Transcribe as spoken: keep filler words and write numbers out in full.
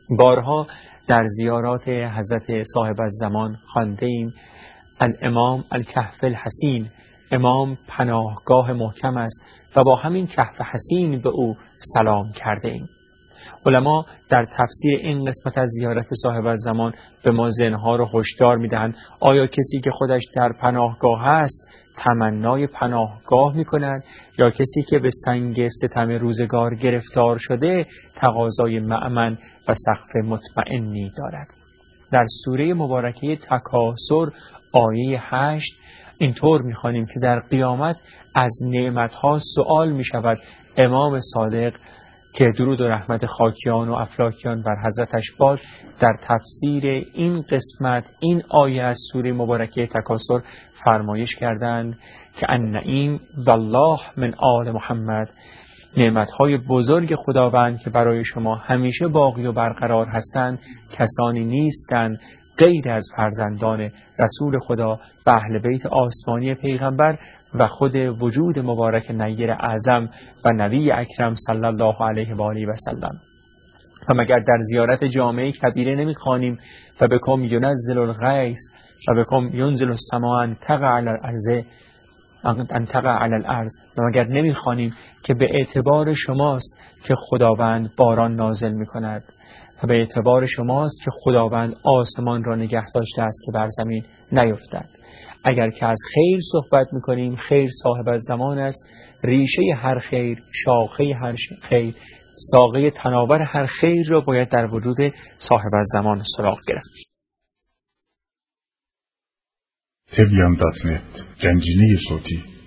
بارها در زیارات حضرت صاحب الزمان خوانده ایم الامام الکهف الحسین، امام پناهگاه محکم است و با همین کهف حسین به او سلام کرده ایم. علما در تفسیر این قسمت از زیارت صاحب الزمان به ما ذهنها رو هشدار میدهند آیا کسی که خودش در پناهگاه است تمنای پناهگاه میکند یا کسی که به سنگ ستم روزگار گرفتار شده تقاضای مأمن و سقف مطمئنی دارد؟ در سوره مبارکه تکاثر آیه هشت اینطور میخوانیم که در قیامت از نعمتها سؤال میشود. امام صادق که درود و رحمت خاکیان و افلاکیان بر حضرتش باد در تفسیر این قسمت این آیه از سوره مبارکه تکاثر فرمایش کردند که النعیم والله من آل محمد، نعمتهای بزرگ خداوند که برای شما همیشه باقی و برقرار هستند کسانی نیستند غیر از فرزندان رسول خدا و اهل بیت آسمانی پیغمبر و خود وجود مبارک نیر اعظم و نبی اکرم صلی الله علیه و آله و سلم. و مگر در زیارت جامعه کبیره نمیخوانیم و بکم ینزل الغیث و بکم ینزل السماء ان تقع علی الارض ان تقع علی الارض، و مگر نمیخوانیم که به اعتبار شماست که خداوند باران نازل میکند و به اعتبار شماست که خداوند آسمان را نگه داشته است که بر زمین نیفتد. اگر که از خیر صحبت میکنیم، خیر صاحب الزمان است. ریشه هر خیر، شاخه هر خیر، ساقه تناور هر خیر را باید در وجود صاحب الزمان سراغ گرفت. تبیان دات نت، گنجینه صوتی.